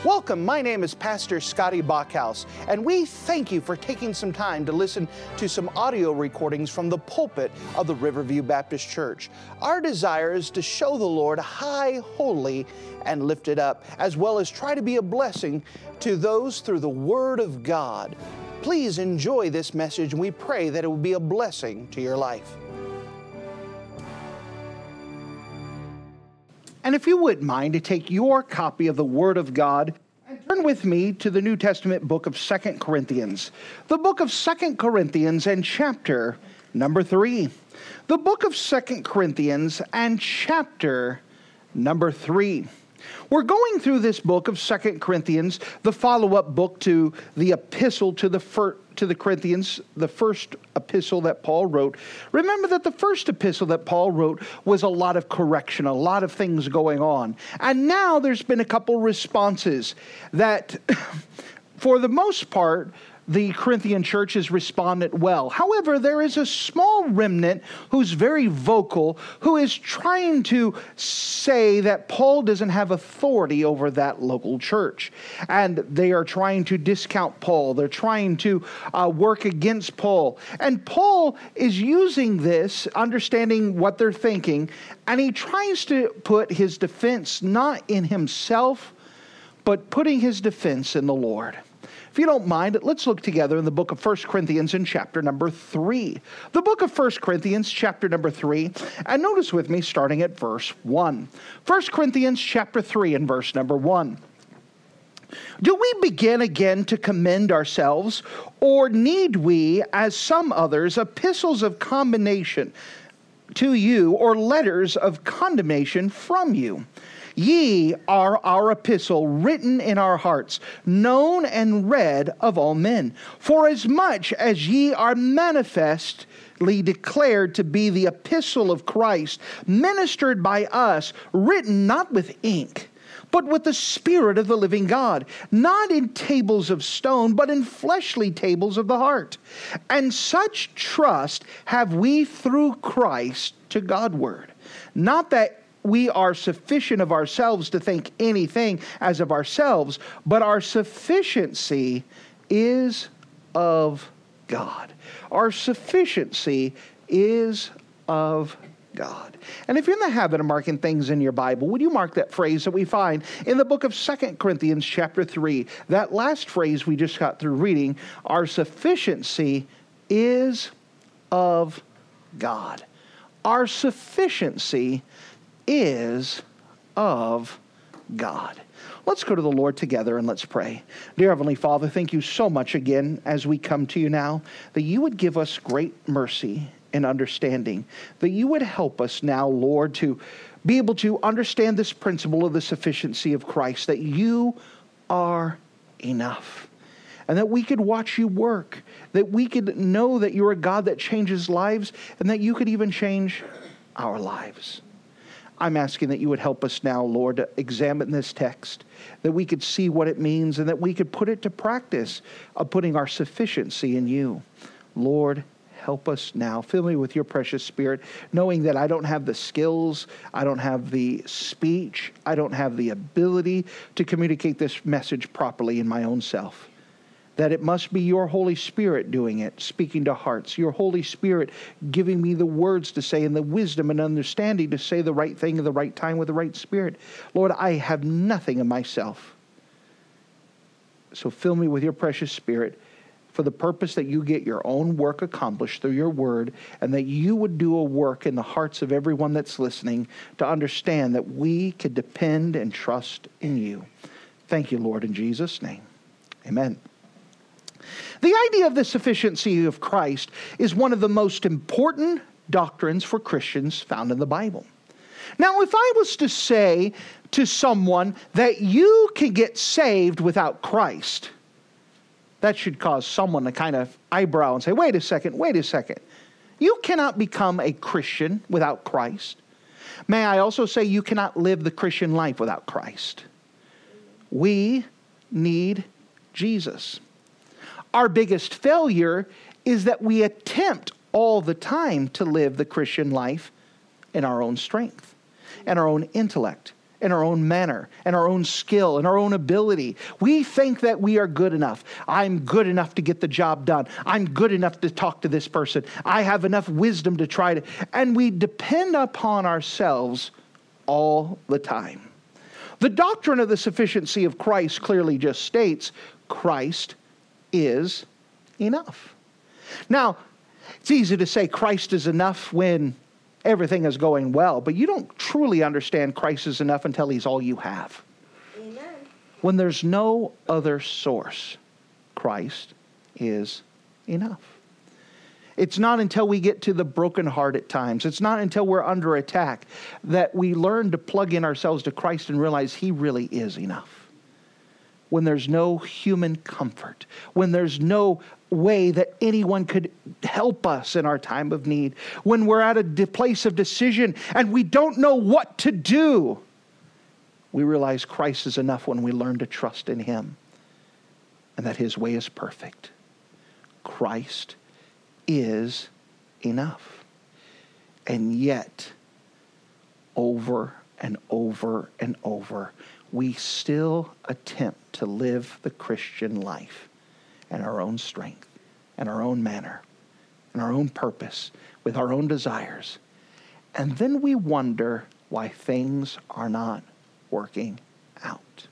Welcome, my name is Pastor Scotty Bachhaus, and we thank you for taking some time to listen to some audio recordings from the pulpit of the Riverview Baptist Church. Our desire is to show the Lord high, holy, and lifted up, as well as try to be a blessing to those through the Word of God. Please enjoy this message, and we pray that it will be a blessing to your life. And if you wouldn't mind to take your copy of the Word of God and turn with me to the New Testament book of 2 Corinthians. The book of 2 Corinthians and chapter number 3. The book of 2 Corinthians and chapter number 3. We're going through this book of 2 Corinthians, the follow-up book to the epistle to the Corinthians, the first epistle that Paul wrote. Remember that the first epistle that Paul wrote was a lot of correction, a lot of things going on. And now there's been a couple responses that, for the most part, the Corinthian church has responded well. However, there is a small remnant who's very vocal, who is trying to say that Paul doesn't have authority over that local church. And they are trying to discount Paul. They're trying to work against Paul. And Paul is using this, understanding what they're thinking, and he tries to put his defense not in himself, but putting his defense in the Lord. If you don't mind, let's look together in the book of 1 Corinthians in chapter number 3. The book of 1 Corinthians, chapter number 3, and notice with me starting at verse 1. 1 Corinthians chapter 3 and verse number 1. Do we begin again to commend ourselves, or need we, as some others, epistles of commendation to you, or letters of condemnation from you? Ye are our epistle, written in our hearts, known and read of all men. For as much as ye are manifestly declared to be the epistle of Christ, ministered by us, written not with ink, but with the Spirit of the living God, not in tables of stone, but in fleshly tables of the heart. And such trust have we through Christ to Godward. Not that we are sufficient of ourselves to think anything as of ourselves, but our sufficiency is of God. Our sufficiency is of God. And if you're in the habit of marking things in your Bible, would you mark that phrase that we find in the book of 2 Corinthians chapter 3? That last phrase we just got through reading, our sufficiency is of God. Our sufficiency is of God. Let's go to the Lord together and let's pray. Dear Heavenly Father, thank you so much again as we come to you now, that you would give us great mercy and understanding, that you would help us now, Lord, to be able to understand this principle of the sufficiency of Christ, that you are enough, and that we could watch you work, that we could know that you're a God that changes lives, and that you could even change our lives. I'm asking that you would help us now, Lord, to examine this text, that we could see what it means and that we could put it to practice of putting our sufficiency in you. Lord, help us now. Fill me with your precious Spirit, knowing that I don't have the skills, I don't have the speech, I don't have the ability to communicate this message properly in my own self. That it must be your Holy Spirit doing it, speaking to hearts. Your Holy Spirit giving me the words to say and the wisdom and understanding to say the right thing at the right time with the right spirit. Lord, I have nothing of myself. So fill me with your precious Spirit for the purpose that you get your own work accomplished through your word, and that you would do a work in the hearts of everyone that's listening to understand that we could depend and trust in you. Thank you, Lord, in Jesus' name. Amen. The idea of the sufficiency of Christ is one of the most important doctrines for Christians found in the Bible. Now, if I was to say to someone that you can get saved without Christ, that should cause someone to kind of eyebrow and say, wait a second. You cannot become a Christian without Christ. May I also say you cannot live the Christian life without Christ. We need Jesus. Our biggest failure is that we attempt all the time to live the Christian life in our own strength and our own intellect in our own manner, and our own skill, and our own ability. We think that we are good enough. I'm good enough to get the job done. I'm good enough to talk to this person. I have enough wisdom to try to... And we depend upon ourselves all the time. The doctrine of the sufficiency of Christ clearly just states Christ is enough. Now, it's easy to say Christ is enough when everything is going well, but you don't truly understand Christ is enough until He's all you have. Amen. When there's no other source, Christ is enough. It's not until we get to the broken heart at times, it's not until we're under attack that we learn to plug in ourselves to Christ and realize He really is enough. When there's no human comfort, when there's no way that anyone could help us in our time of need, when we're at a place of decision and we don't know what to do, we realize Christ is enough when we learn to trust in Him and that His way is perfect. Christ is enough. And yet, over and over and over, we still attempt to live the Christian life in our own strength, in our own manner, in our own purpose, with our own desires. And then we wonder why things are not working out.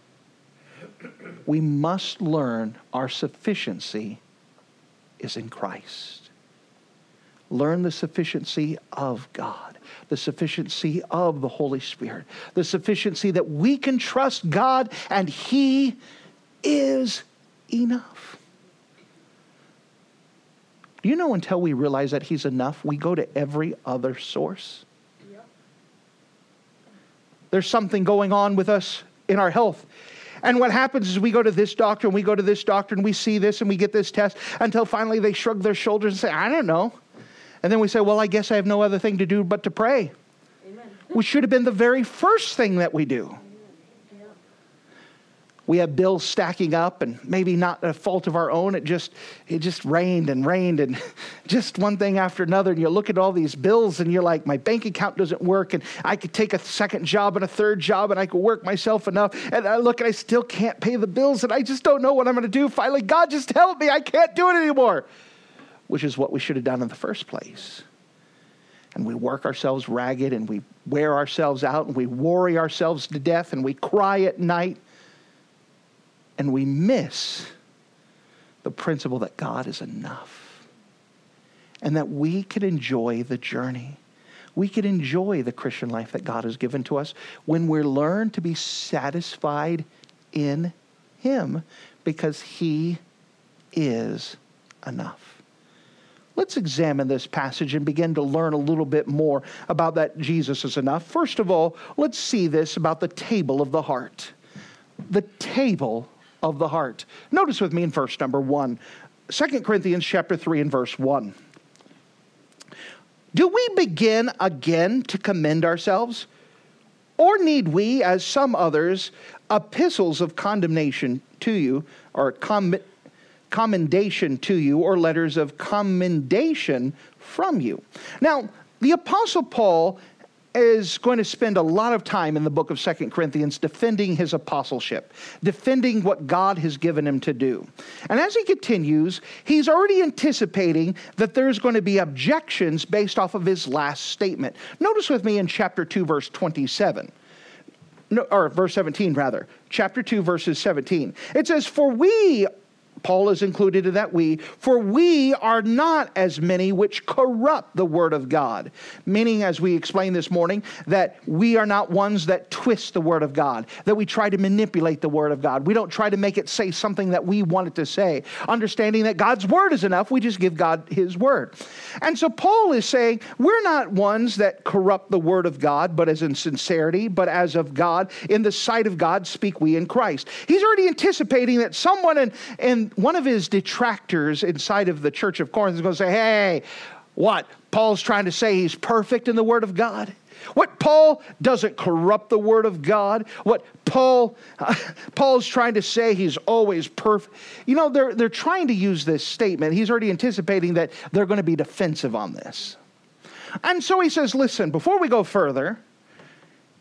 We must learn our sufficiency is in Christ. Learn the sufficiency of God, the sufficiency of the Holy Spirit, the sufficiency that we can trust God and He is enough. Do you know until we realize that He's enough, we go to every other source? Yep. There's something going on with us in our health. And what happens is we go to this doctor and we go to this doctor and we see this and we get this test until finally they shrug their shoulders and say, I don't know. And then we say, well, I guess I have no other thing to do but to pray. Amen. Which should have been the very first thing that we do. Yeah. We have bills stacking up and maybe not a fault of our own. It just rained and just one thing after another. And you look at all these bills and you're like, my bank account doesn't work and I could take a second job and a third job and I could work myself enough. And I look and I still can't pay the bills and I just don't know what I'm going to do. Finally, God, just help me. I can't do it anymore. Which is what we should have done in the first place. And we work ourselves ragged and we wear ourselves out and we worry ourselves to death and we cry at night. And we miss the principle that God is enough. And that we can enjoy the journey. We can enjoy the Christian life that God has given to us when we learn to be satisfied in Him because He is enough. Let's examine this passage and begin to learn a little bit more about that Jesus is enough. First of all, let's see this about the table of the heart. The table of the heart. Notice with me in verse number 1. 2 Corinthians chapter 3 and verse 1. Do we begin again to commend ourselves? Or need we, as some others, epistles of condemnation to you, or commendation to you, or letters of commendation from you? Now, the Apostle Paul is going to spend a lot of time in the book of 2 Corinthians defending his apostleship, defending what God has given him to do. And as he continues, he's already anticipating that there's going to be objections based off of his last statement. Notice with me in chapter 2, verse 27. No, or verse 17, rather. Chapter 2, verses 17. It says, for we... Paul is included in that for we are not as many which corrupt the word of God. Meaning, as we explained this morning, that we are not ones that twist the word of God, that we try to manipulate the word of God. We don't try to make it say something that we want it to say. Understanding that God's word is enough, we just give God His word. And so Paul is saying, we're not ones that corrupt the word of God, but as in sincerity, but as of God. In the sight of God speak we in Christ. He's already anticipating that someone in one of his detractors inside of the church of Corinth is going to say, hey, what? Paul's trying to say he's perfect in the word of God? What? Paul doesn't corrupt the word of God? What? Paul's trying to say he's always perfect? You know, they're trying to use this statement. He's already anticipating that they're going to be defensive on this. And so he says, listen, before we go further,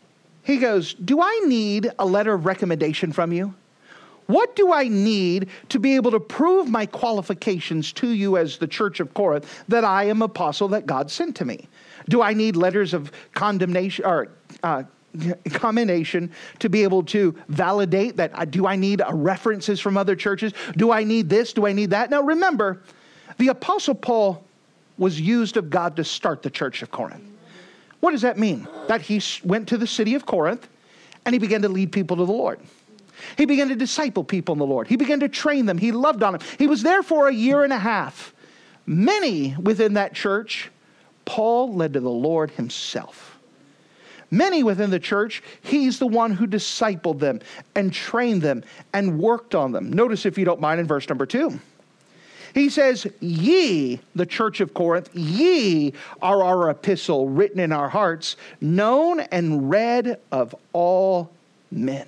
He goes, do I need a letter of recommendation from you? What do I need to be able to prove my qualifications to you as the church of Corinth that I am apostle that God sent to me? Do I need letters of condemnation or commendation to be able to validate that? Do I need references from other churches? Do I need this? Do I need that? Now remember, the Apostle Paul was used of God to start the church of Corinth. What does that mean? That he went to the city of Corinth and he began to lead people to the Lord. He began to disciple people in the Lord. He began to train them. He loved on them. He was there for a year and a half. Many within that church, Paul led to the Lord himself. Many within the church, he's the one who discipled them and trained them and worked on them. Notice, if you don't mind, in verse number 2. He says, ye, the church of Corinth, ye are our epistle written in our hearts, known and read of all men.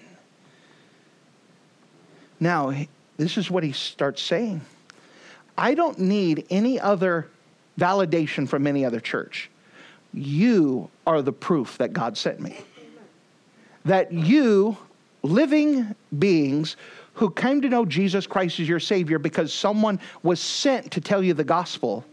Now, this is what he starts saying. I don't need any other validation from any other church. You are the proof that God sent me. That you, living beings who came to know Jesus Christ as your Savior because someone was sent to tell you the gospel,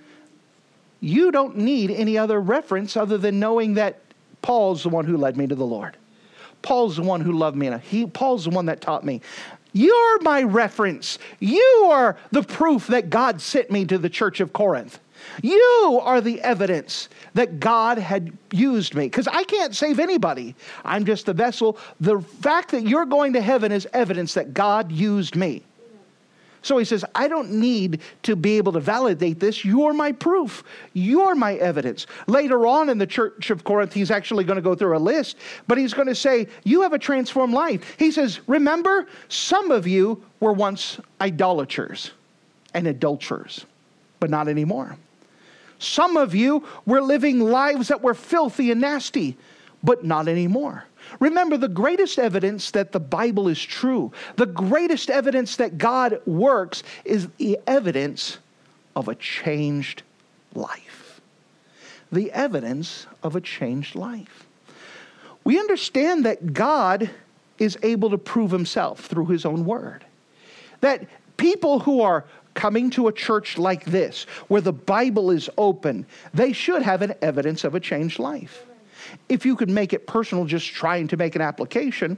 you don't need any other reference other than knowing that Paul's the one who led me to the Lord. Paul's the one who loved me. Paul's the one that taught me. You're my reference. You are the proof that God sent me to the church of Corinth. You are the evidence that God had used me. Because I can't save anybody. I'm just a vessel. The fact that you're going to heaven is evidence that God used me. So he says, I don't need to be able to validate this. You're my proof. You're my evidence. Later on in the church of Corinth, he's actually going to go through a list, but he's going to say, you have a transformed life. He says, remember, some of you were once idolaters and adulterers, but not anymore. Some of you were living lives that were filthy and nasty, but not anymore. Remember, the greatest evidence that the Bible is true, the greatest evidence that God works, is the evidence of a changed life. The evidence of a changed life. We understand that God is able to prove himself through his own word. That people who are coming to a church like this, where the Bible is open, they should have an evidence of a changed life. If you could make it personal, just trying to make an application,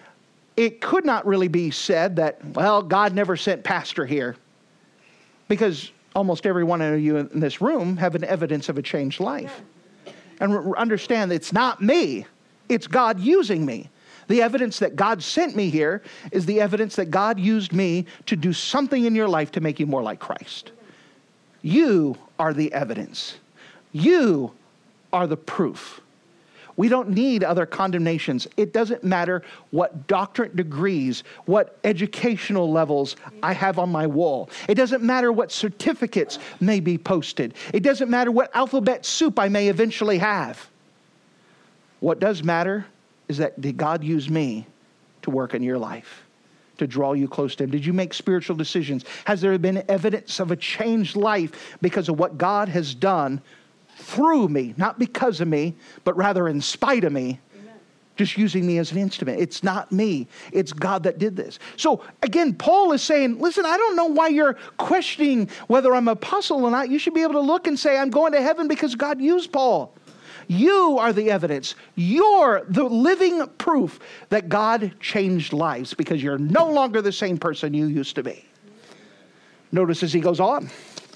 it could not really be said that, well, God never sent pastor here. Because almost every one of you in this room have an evidence of a changed life. And understand that it's not me, it's God using me. The evidence that God sent me here is the evidence that God used me to do something in your life to make you more like Christ. You are the evidence. You are the proof. We don't need other condemnations. It doesn't matter what doctorate degrees, what educational levels I have on my wall. It doesn't matter what certificates may be posted. It doesn't matter what alphabet soup I may eventually have. What does matter is that did God use me to work in your life, to draw you close to him? Did you make spiritual decisions? Has there been evidence of a changed life because of what God has done through me, not because of me, but rather in spite of me, just using me as an instrument? It's not me. It's God that did this. So again, Paul is saying, listen, I don't know why you're questioning whether I'm an apostle or not. You should be able to look and say, I'm going to heaven because God used Paul. You are the evidence. You're the living proof that God changed lives because you're no longer the same person you used to be. Notice as he goes on.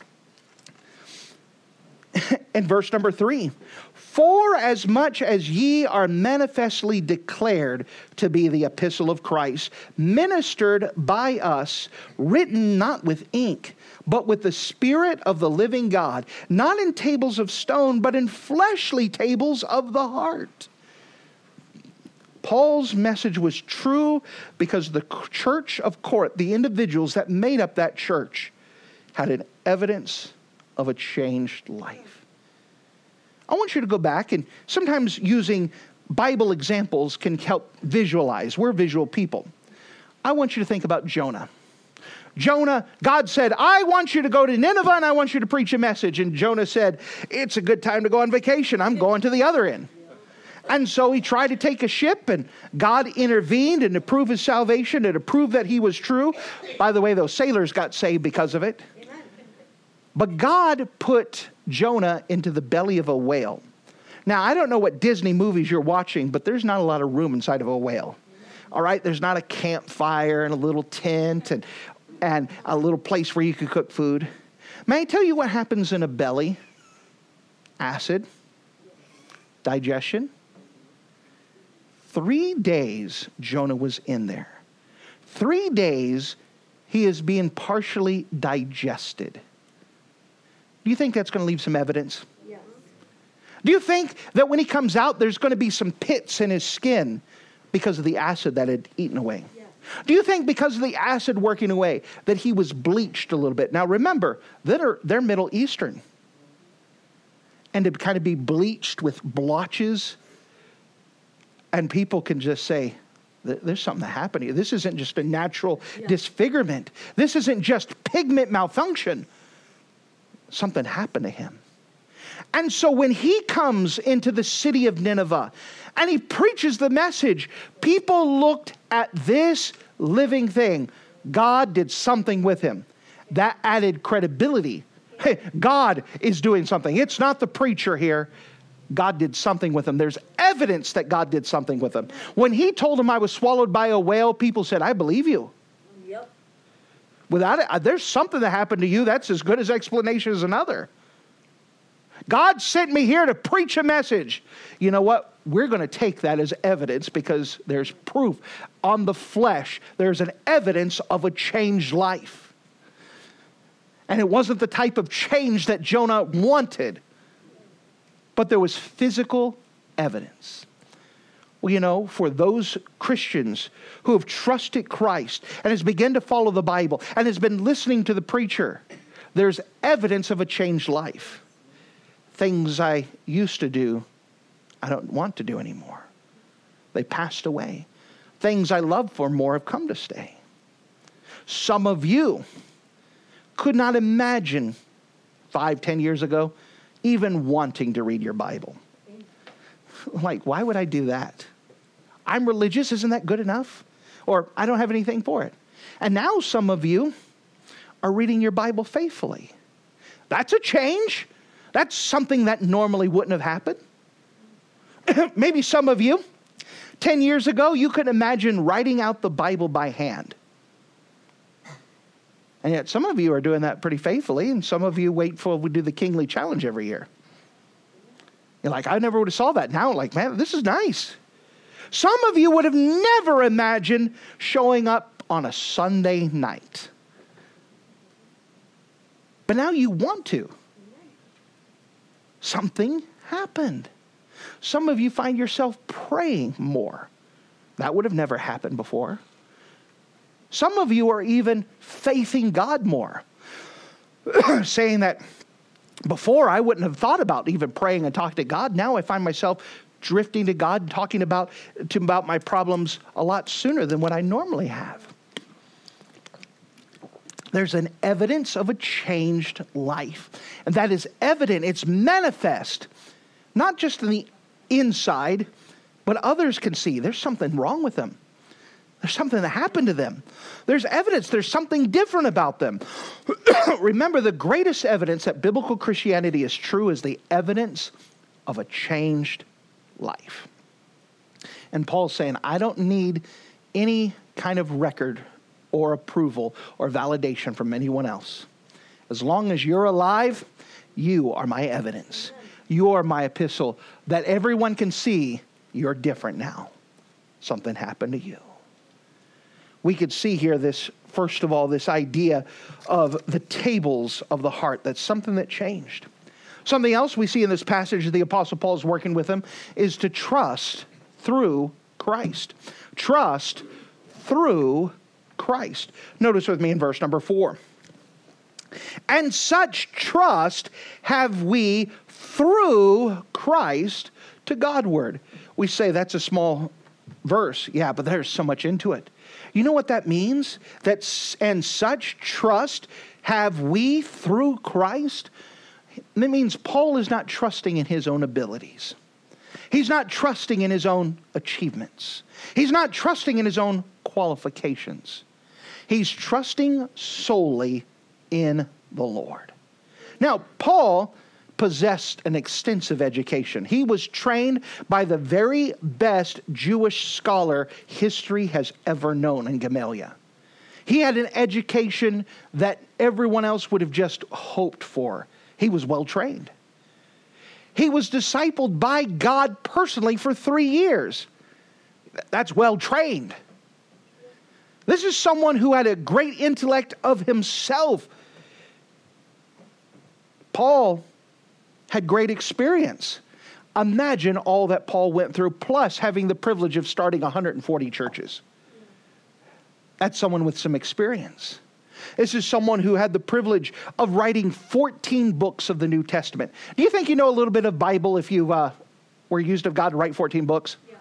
In verse number 3, for as much as ye are manifestly declared to be the epistle of Christ, ministered by us, written not with ink, but with the Spirit of the living God, not in tables of stone, but in fleshly tables of the heart. Paul's message was true because the church of Corinth, the individuals that made up that church, had an evidence of a changed life. I want you to go back, and sometimes using Bible examples can help visualize. We're visual people. I want you to think about Jonah. Jonah, God said, I want you to go to Nineveh and I want you to preach a message. And Jonah said, it's a good time to go on vacation. I'm going to the other end. And so he tried to take a ship, and God intervened, and to prove his salvation and to prove that he was true. By the way, those sailors got saved because of it. But God put Jonah into the belly of a whale. Now, I don't know what Disney movies you're watching, but there's not a lot of room inside of a whale. All right? There's not a campfire and a little tent and a little place where you can cook food. May I tell you what happens in a belly? Acid, digestion. 3 days Jonah was in there. 3 days he is being partially digested. Do you think that's going to leave some evidence? Yes. Do you think that when he comes out, there's going to be some pits in his skin because of the acid that had eaten away? Yes. Do you think because of the acid working away that he was bleached a little bit? Now remember, they're Middle Eastern. And to kind of be bleached with blotches, and people can just say, there's something that happened here. This isn't just a natural disfigurement. This isn't just pigment malfunction. Something happened to him. And so when he comes into the city of Nineveh and he preaches the message, people looked at this living thing. God did something with him. That added credibility. Hey, God is doing something. It's not the preacher here. God did something with him. There's evidence that God did something with him. When he told him I was swallowed by a whale, people said, I believe you. Yep. Without it, there's something that happened to you that's as good as explanation as another. God sent me here to preach a message. You know what? We're going to take that as evidence because there's proof on the flesh. There's an evidence of a changed life. And it wasn't the type of change that Jonah wanted. But there was physical evidence. Well, you know, for those Christians who have trusted Christ and has begun to follow the Bible and has been listening to the preacher, there's evidence of a changed life. Things I used to do, I don't want to do anymore. They passed away. Things I loved for more have come to stay. Some of you could not imagine 5-10 years ago even wanting to read your Bible. Like, why would I do that? I'm religious, isn't that good enough? Or I don't have anything for it. And now some of you are reading your Bible faithfully. That's a change. That's something that normally wouldn't have happened. Maybe some of you, 10 years ago, you could imagine writing out the Bible by hand. And yet some of you are doing that pretty faithfully, and some of you wait for we do the Kingly Challenge every year. You're like, I never would have saw that. Now, like, man, this is nice. Some of you would have never imagined showing up on a Sunday night. But now you want to. Something happened. Some of you find yourself praying more. That would have never happened before. Some of you are even faithing God more. Saying that before I wouldn't have thought about even praying and talking to God. Now I find myself drifting to God, talking about my problems a lot sooner than what I normally have. There's an evidence of a changed life. And that is evident. It's manifest. Not just in the inside, but others can see there's something wrong with them. There's something that happened to them. There's evidence. There's something different about them. Remember, the greatest evidence that biblical Christianity is true is the evidence of a changed life. And Paul's saying, I don't need any kind of record or approval or validation from anyone else. As long as you're alive, you are my evidence. You are my epistle that everyone can see you're different now. Something happened to you. We could see here this, first of all, this idea of the tables of the heart. That's something that changed. Something else we see in this passage that the Apostle Paul is working with him is to trust through Christ. Trust through Christ. Notice with me in verse number 4. And such trust have we through Christ to Godward. We say that's a small verse. Yeah, but there's so much into it. You know what that means? And such trust have we through Christ. That means Paul is not trusting in his own abilities. He's not trusting in his own achievements. He's not trusting in his own qualifications. He's trusting solely in the Lord. Now, Paul possessed an extensive education. He was trained by the very best Jewish scholar history has ever known in Gamaliel. He had an education that everyone else would have just hoped for. He was well trained. He was discipled by God personally for 3 years. That's well trained. This is someone who had a great intellect of himself. Paul had great experience. Imagine all that Paul went through, plus having the privilege of starting 140 churches. That's someone with some experience. This is someone who had the privilege of writing 14 books of the New Testament. Do you think you know a little bit of Bible if you were used of God to write 14 books? Yeah.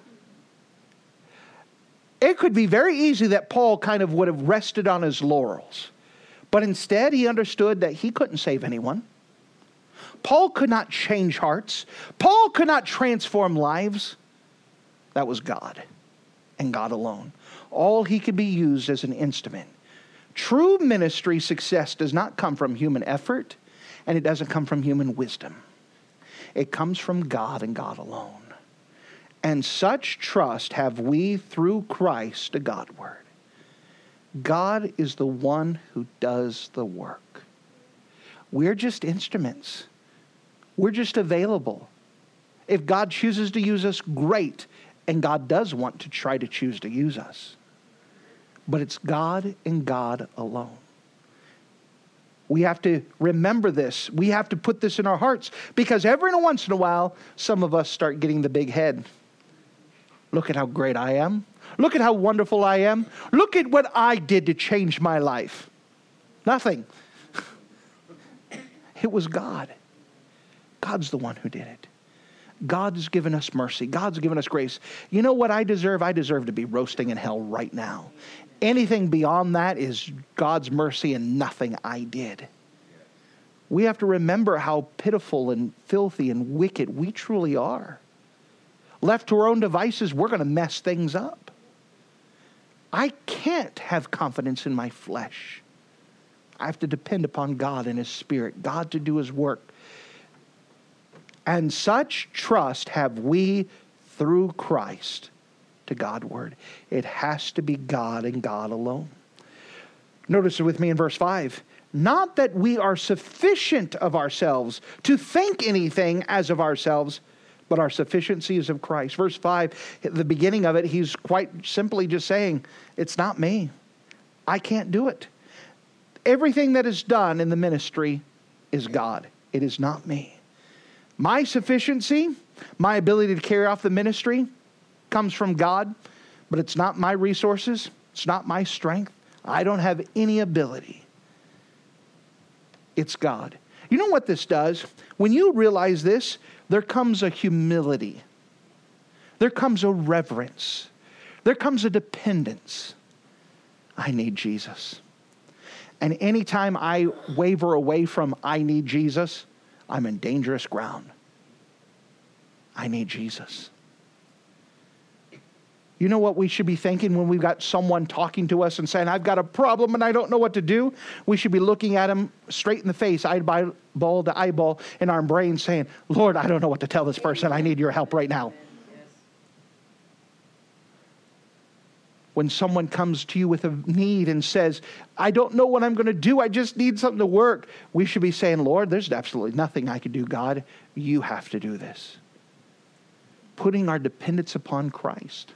It could be very easy that Paul kind of would have rested on his laurels. But instead, he understood that he couldn't save anyone. Paul could not change hearts. Paul could not transform lives. That was God and God alone. All he could be used as an instrument. True ministry success does not come from human effort, and it doesn't come from human wisdom. It comes from God and God alone. And such trust have we through Christ to Godward. God is the one who does the work. We're just instruments. We're just available. If God chooses to use us, great. And God does want to try to choose to use us. But it's God and God alone. We have to remember this. We have to put this in our hearts. Because every once in a while, some of us start getting the big head. Look at how great I am. Look at how wonderful I am. Look at what I did to change my life. Nothing. It was God. God's the one who did it. God's given us mercy. God's given us grace. You know what I deserve? I deserve to be roasting in hell right now. Anything beyond that is God's mercy and nothing I did. We have to remember how pitiful and filthy and wicked we truly are. Left to our own devices, we're going to mess things up. I can't have confidence in my flesh. I have to depend upon God and His Spirit, God to do His work. And such trust have we through Christ to Godward. It has to be God and God alone. Notice it with me in verse 5. Not that we are sufficient of ourselves to think anything as of ourselves, but our sufficiency is of Christ. Verse 5, at the beginning of it, he's quite simply just saying, it's not me. I can't do it. Everything that is done in the ministry is God. It is not me. My sufficiency, my ability to carry off the ministry comes from God, but it's not my resources. It's not my strength. I don't have any ability. It's God. You know what this does? When you realize this, there comes a humility. There comes a reverence. There comes a dependence. I need Jesus. And anytime I waver away from I need Jesus, I'm in dangerous ground. I need Jesus. You know what we should be thinking when we've got someone talking to us and saying, I've got a problem and I don't know what to do? We should be looking at them straight in the face, eyeball to eyeball in our brain saying, Lord, I don't know what to tell this person. I need your help right now. When someone comes to you with a need and says, I don't know what I'm going to do. I just need something to work. We should be saying, Lord, there's absolutely nothing I can do. God, you have to do this. Putting our dependence upon Christ.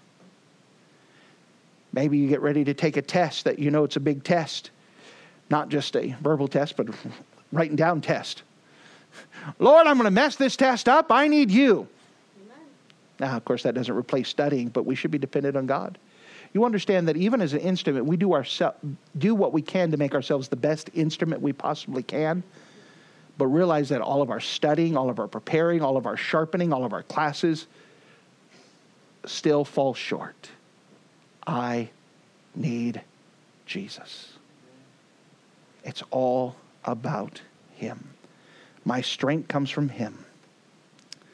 Maybe you get ready to take a test that you know it's a big test. Not just a verbal test, but a writing down test. Lord, I'm going to mess this test up. I need you. Amen. Now, of course, that doesn't replace studying, but we should be dependent on God. You understand that even as an instrument, we do what we can to make ourselves the best instrument we possibly can. But realize that all of our studying, all of our preparing, all of our sharpening, all of our classes still fall short. I need Jesus. It's all about Him. My strength comes from Him.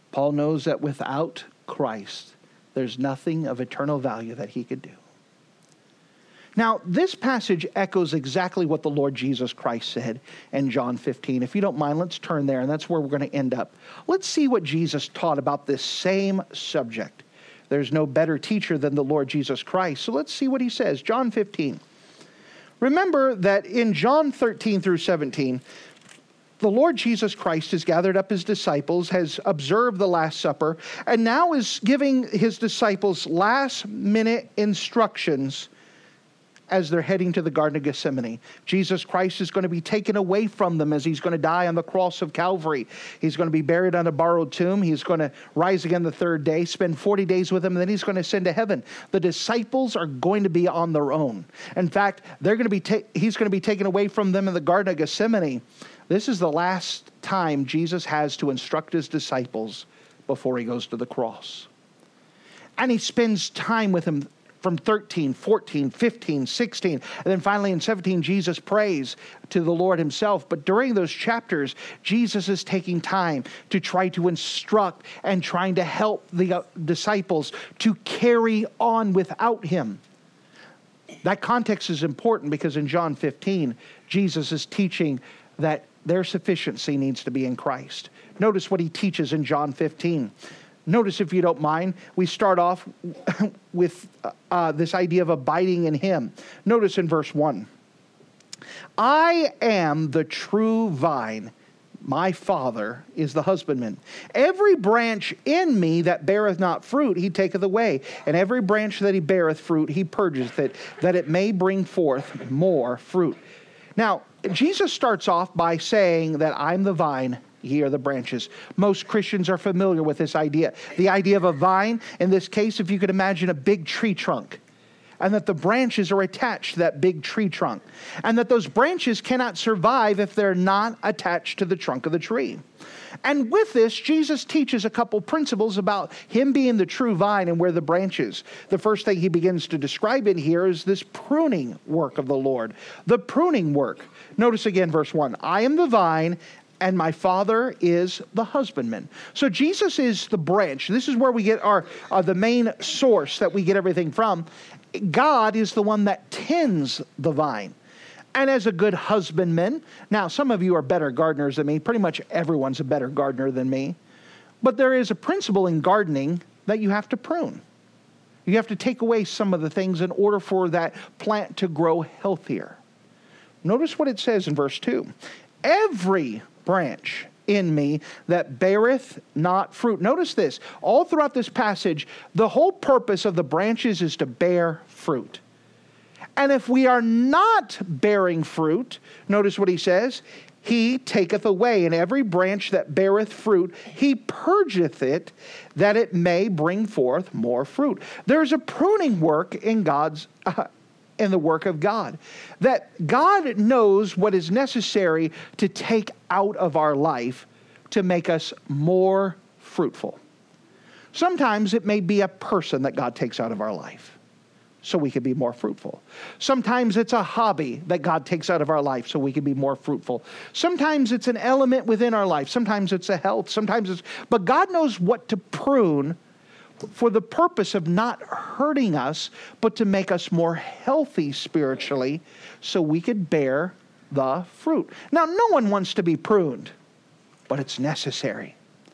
Paul knows that without Christ, there's nothing of eternal value that he could do. Now, this passage echoes exactly what the Lord Jesus Christ said in John 15. If you don't mind, let's turn there, and that's where we're going to end up. Let's see what Jesus taught about this same subject. There's no better teacher than the Lord Jesus Christ. So let's see what he says. John 15. Remember that in John 13 through 17, the Lord Jesus Christ has gathered up his disciples, has observed the Last Supper, and now is giving his disciples last-minute instructions as they're heading to the Garden of Gethsemane. Jesus Christ is going to be taken away from them as he's going to die on the cross of Calvary. He's going to be buried on a borrowed tomb. He's going to rise again the third day, spend 40 days with them, and then he's going to ascend to heaven. The disciples are going to be on their own. In fact, he's going to be taken away from them in the Garden of Gethsemane. This is the last time Jesus has to instruct his disciples before he goes to the cross. And he spends time with them from 13, 14, 15, 16, and then finally in 17, Jesus prays to the Lord himself. But during those chapters, Jesus is taking time to try to instruct and trying to help the disciples to carry on without him. That context is important because in John 15, Jesus is teaching that their sufficiency needs to be in Christ. Notice what he teaches in John 15. Notice, if you don't mind, we start off with this idea of abiding in him. Notice in verse 1. I am the true vine. My Father is the husbandman. Every branch in me that beareth not fruit, he taketh away. And every branch that he beareth fruit, he purgeth it, that it may bring forth more fruit. Now, Jesus starts off by saying that I'm the vine, ye are the branches. Most Christians are familiar with this idea. The idea of a vine, in this case, if you could imagine a big tree trunk, and that the branches are attached to that big tree trunk, and that those branches cannot survive if they're not attached to the trunk of the tree. And with this, Jesus teaches a couple principles about him being the true vine and where the branches. The first thing he begins to describe in here is this pruning work of the Lord. The pruning work. Notice again verse 1. I am the vine, and my Father is the husbandman. So Jesus is the branch. This is where we get the main source that we get everything from. God is the one that tends the vine. And as a good husbandman, now some of you are better gardeners than me. Pretty much everyone's a better gardener than me. But there is a principle in gardening that you have to prune. You have to take away some of the things in order for that plant to grow healthier. Notice what it says in verse 2. Every branch in me that beareth not fruit. Notice this. All throughout this passage, the whole purpose of the branches is to bear fruit. And if we are not bearing fruit, notice what he says. He taketh away, and every branch that beareth fruit, he purgeth it, that it may bring forth more fruit. There's a pruning work in in the work of God. That God knows what is necessary to take out of our life to make us more fruitful. Sometimes it may be a person that God takes out of our life so we can be more fruitful. Sometimes it's a hobby that God takes out of our life so we can be more fruitful. Sometimes it's an element within our life. Sometimes it's a health. But God knows what to prune for the purpose of not hurting us, but to make us more healthy spiritually so we could bear the fruit. Now, no one wants to be pruned, but it's necessary.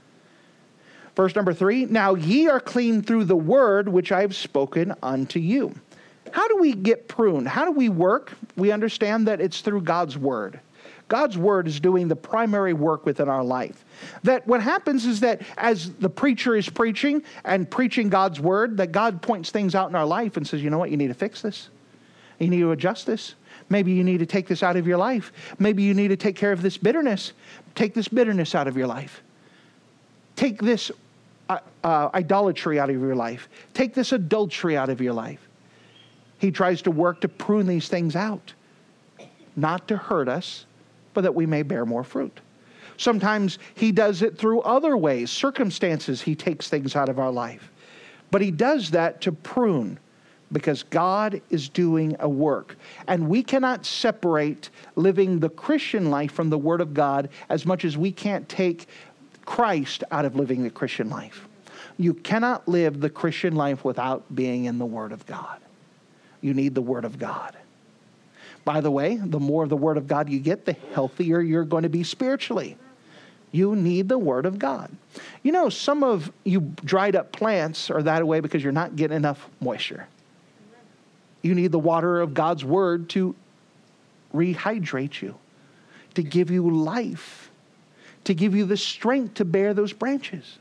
Verse number 3, now ye are clean through the word which I have spoken unto you. How do we get pruned? How do we work? We understand that it's through God's word. God's word is doing the primary work within our life. That what happens is that as the preacher is preaching and preaching God's word, that God points things out in our life and says, you know what, you need to fix this. You need to adjust this. Maybe you need to take this out of your life. Maybe you need to take care of this bitterness. Take this bitterness out of your life. Take this idolatry out of your life. Take this adultery out of your life. He tries to work to prune these things out. Not to hurt us, but that we may bear more fruit. Sometimes he does it through other ways. Circumstances, he takes things out of our life. But he does that to prune, because God is doing a work. And we cannot separate living the Christian life from the Word of God as much as we can't take Christ out of living the Christian life. You cannot live the Christian life without being in the Word of God. You need the Word of God. By the way, the more of the Word of God you get, the healthier you're going to be spiritually. You need the Word of God. You know, some of you dried up plants are that way because you're not getting enough moisture. You need the water of God's Word to rehydrate you, to give you life, to give you the strength to bear those branches.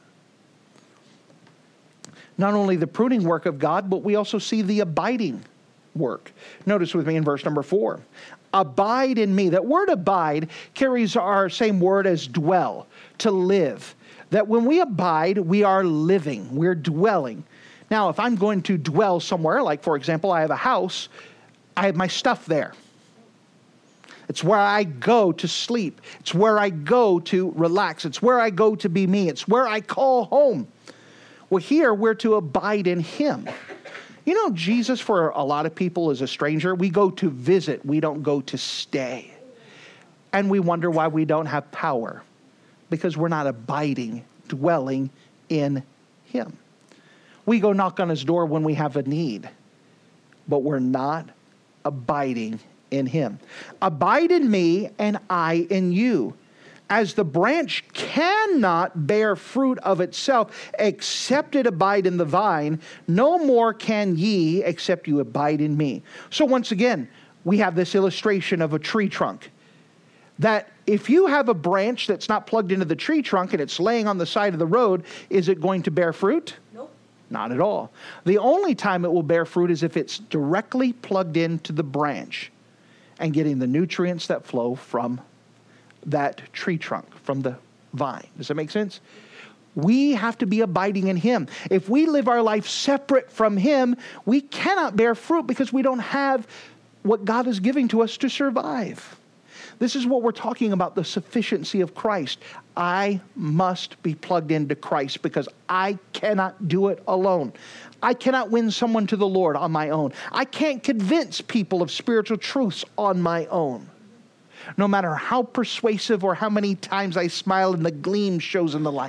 Not only the pruning work of God, but we also see the abiding work. Notice with me in verse number 4. Abide in me. That word abide carries our same word as dwell, to live. That when we abide, we are living, we're dwelling. Now, if I'm going to dwell somewhere, like for example, I have a house, I have my stuff there. It's where I go to sleep. It's where I go to relax. It's where I go to be me. It's where I call home. Well, here we're to abide in Him. You know, Jesus for a lot of people is a stranger. We go to visit. We don't go to stay. And we wonder why we don't have power. Because we're not abiding, dwelling in Him. We go knock on His door when we have a need. But we're not abiding in Him. Abide in me and I in you. As the branch cannot bear fruit of itself, except it abide in the vine, no more can ye, except you abide in me. So once again, we have this illustration of a tree trunk. That if you have a branch that's not plugged into the tree trunk and it's laying on the side of the road, is it going to bear fruit? Nope. Not at all. The only time it will bear fruit is if it's directly plugged into the branch and getting the nutrients that flow from that tree trunk, from the vine. Does that make sense? We have to be abiding in Him. If we live our life separate from Him, we cannot bear fruit because we don't have what God is giving to us to survive. This is what we're talking about, the sufficiency of Christ. I must be plugged into Christ because I cannot do it alone. I cannot win someone to the Lord on my own. I can't convince people of spiritual truths on my own. No matter how persuasive or how many times I smile and the gleam shows in the light.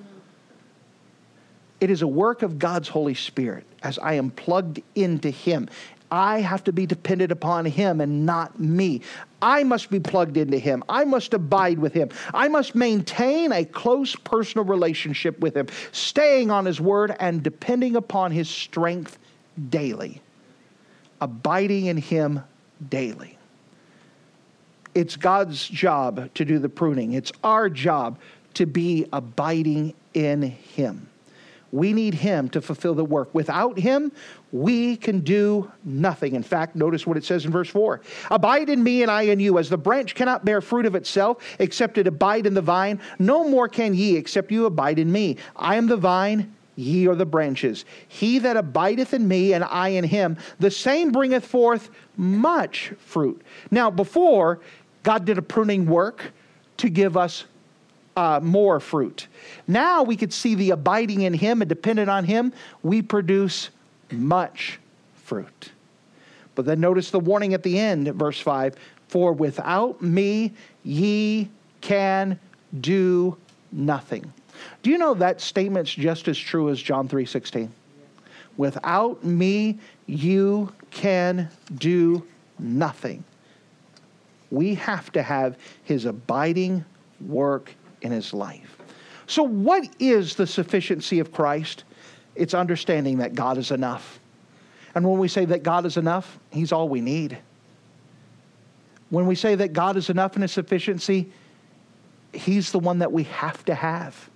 It is a work of God's Holy Spirit as I am plugged into Him. I have to be dependent upon Him and not me. I must be plugged into Him. I must abide with Him. I must maintain a close personal relationship with Him, staying on His Word and depending upon His strength daily. Abiding in Him daily. It's God's job to do the pruning. It's our job to be abiding in Him. We need Him to fulfill the work. Without Him, we can do nothing. In fact, notice what it says in verse 4. Abide in me and I in you. As the branch cannot bear fruit of itself, except it abide in the vine, no more can ye, except you abide in me. I am the vine, ye are the branches. He that abideth in me and I in him, the same bringeth forth much fruit. Now, before, God did a pruning work to give us more fruit. Now we could see the abiding in Him and dependent on Him, we produce much fruit. But then notice the warning at the end, verse 5, for without me ye can do nothing. Do you know that statement's just as true as John 3:16? Without me you can do nothing. We have to have His abiding work in His life. So what is the sufficiency of Christ? It's understanding that God is enough. And when we say that God is enough, He's all we need. When we say that God is enough in His sufficiency, He's the one that we have to have.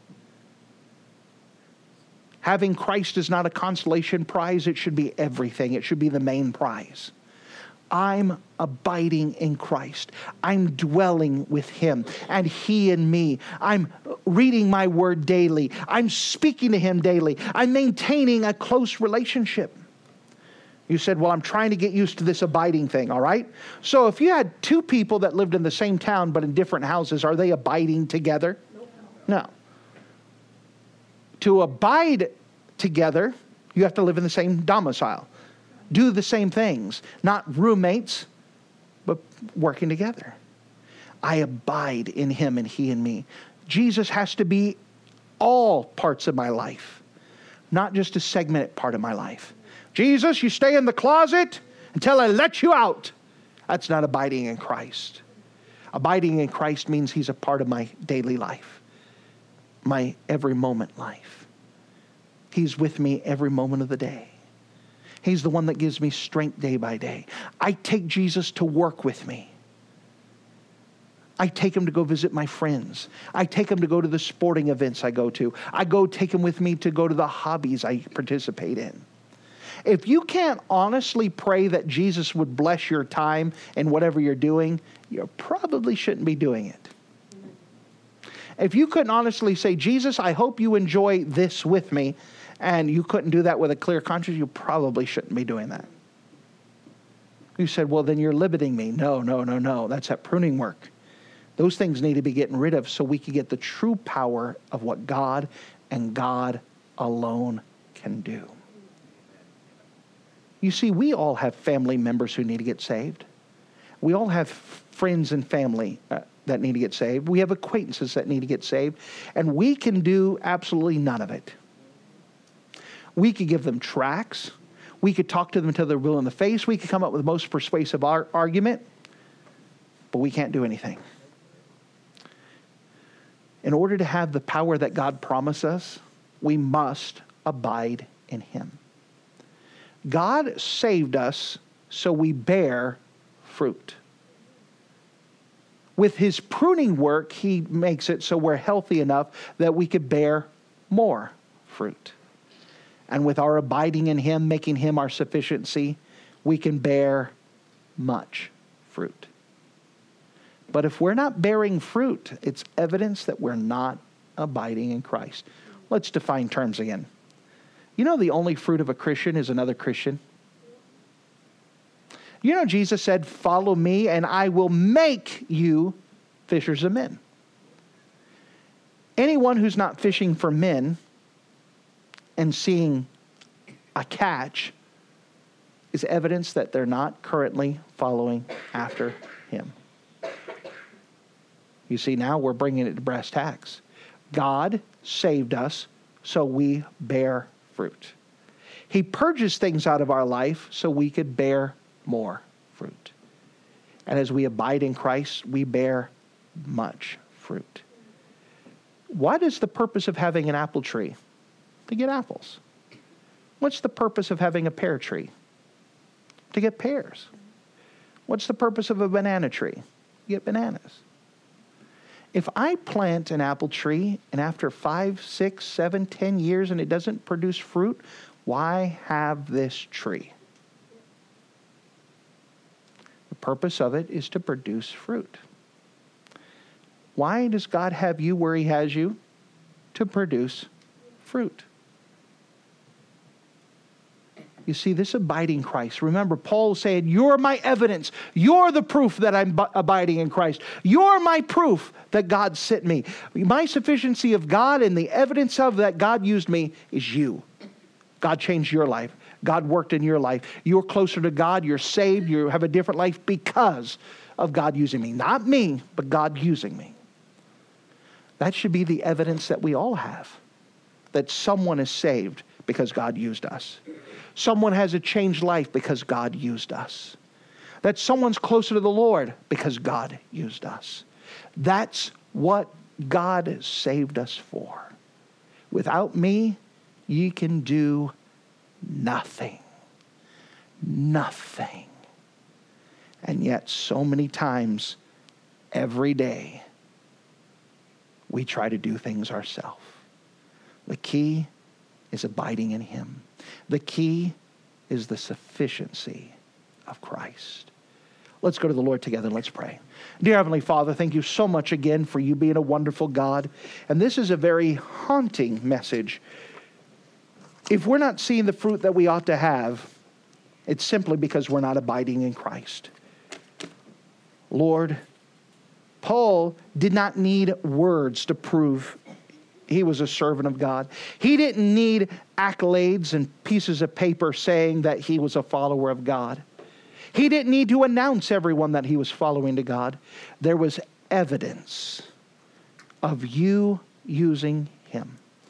Having Christ is not a consolation prize. It should be everything. It should be the main prize. I'm abiding in Christ. I'm dwelling with Him and He in me. I'm reading my Word daily. I'm speaking to Him daily. I'm maintaining a close relationship. You said, well, I'm trying to get used to this abiding thing, all right? So if you had two people that lived in the same town but in different houses, are they abiding together? No. To abide together, you have to live in the same domicile. Do the same things, not roommates, but working together. I abide in Him and He in me. Jesus has to be all parts of my life, not just a segmented part of my life. Jesus, you stay in the closet until I let you out. That's not abiding in Christ. Abiding in Christ means He's a part of my daily life, my every moment life. He's with me every moment of the day. He's the one that gives me strength day by day. I take Jesus to work with me. I take Him to go visit my friends. I take Him to go to the sporting events I go to. I take Him with me to go to the hobbies I participate in. If you can't honestly pray that Jesus would bless your time in whatever you're doing, you probably shouldn't be doing it. If you couldn't honestly say, Jesus, I hope you enjoy this with me, and you couldn't do that with a clear conscience, you probably shouldn't be doing that. You said, well, then you're limiting me. No. That's that pruning work. Those things need to be getting rid of so we can get the true power of what God and God alone can do. You see, we all have family members who need to get saved. We all have friends and family that need to get saved. We have acquaintances that need to get saved. And we can do absolutely none of it. We could give them tracts. We could talk to them until they're blue in the face. We could come up with the most persuasive argument. But we can't do anything. In order to have the power that God promised us, we must abide in Him. God saved us so we bear fruit. With His pruning work, He makes it so we're healthy enough that we could bear more fruit. And with our abiding in Him, making Him our sufficiency, we can bear much fruit. But if we're not bearing fruit, it's evidence that we're not abiding in Christ. Let's define terms again. You know the only fruit of a Christian is another Christian? You know Jesus said, follow me and I will make you fishers of men. Anyone who's not fishing for men and seeing a catch is evidence that they're not currently following after Him. You see, now we're bringing it to brass tacks. God saved us so we bear fruit. He purges things out of our life so we could bear more fruit. And as we abide in Christ, we bear much fruit. What is the purpose of having an apple tree? To get apples. What's the purpose of having a pear tree? To get pears. What's the purpose of a banana tree? To get bananas. If I plant an apple tree and after 5, 6, 7, 10 years and it doesn't produce fruit, why have this tree? The purpose of it is to produce fruit. Why does God have you where He has you? To produce fruit. You see, this abiding Christ. Remember, Paul said, you're my evidence. You're the proof that I'm abiding in Christ. You're my proof that God sent me. My sufficiency of God and the evidence of that God used me is you. God changed your life. God worked in your life. You're closer to God. You're saved. You have a different life because of God using me. Not me, but God using me. That should be the evidence that we all have. That someone is saved because God used us. Someone has a changed life because God used us. That someone's closer to the Lord because God used us. That's what God saved us for. Without me, ye can do nothing. Nothing. And yet so many times, every day, we try to do things ourselves. The key is abiding in Him. The key is the sufficiency of Christ. Let's go to the Lord together and let's pray. Dear Heavenly Father, thank you so much again for you being a wonderful God. And this is a very haunting message. If we're not seeing the fruit that we ought to have, it's simply because we're not abiding in Christ. Lord, Paul did not need words to prove he was a servant of God. He didn't need accolades and pieces of paper saying that he was a follower of God. He didn't need to announce everyone that he was following to God. There was evidence of you using him.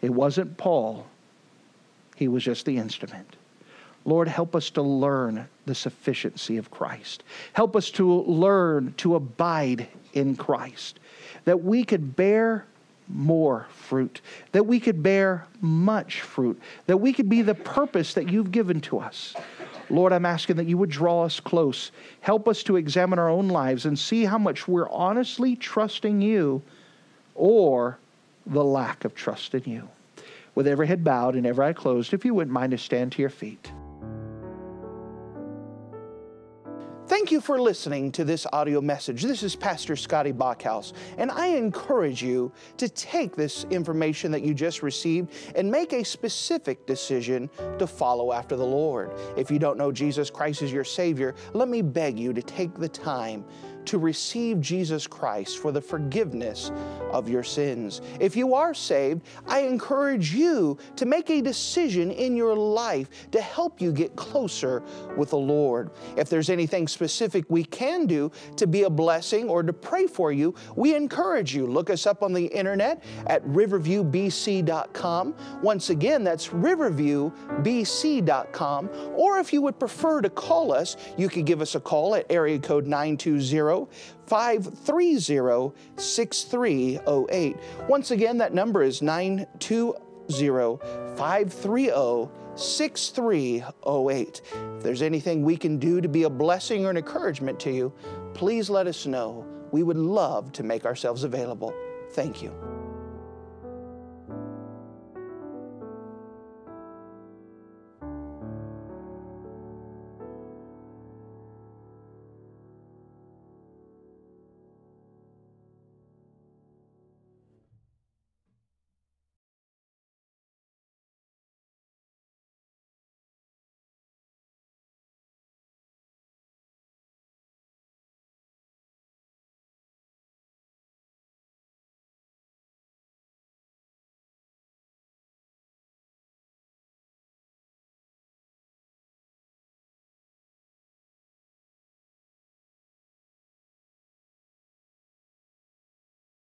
It wasn't Paul. He was just the instrument. Lord, help us to learn the sufficiency of Christ. Help us to learn to abide in Christ, that we could bear more fruit, that we could bear much fruit, that we could be the purpose that you've given to us. Lord, I'm asking that you would draw us close. Help us to examine our own lives and see how much we're honestly trusting you or the lack of trust in you. With every head bowed and every eye closed, if you wouldn't mind to stand to your feet. Thank you for listening to this audio message. This is Pastor Scotty Bachhaus, and I encourage you to take this information that you just received and make a specific decision to follow after the Lord. If you don't know Jesus Christ as your Savior, let me beg you to take the time to receive Jesus Christ for the forgiveness of your sins. If you are saved, I encourage you to make a decision in your life to help you get closer with the Lord. If there's anything specific we can do to be a blessing or to pray for you, we encourage you. Look us up on the internet at riverviewbc.com. Once again, that's riverviewbc.com. Or if you would prefer to call us, you could give us a call at area code 920-530-6308. Once again, that number is 920-530-6308. If there's anything we can do to be a blessing or an encouragement to you, please let us know. We would love to make ourselves available. Thank you.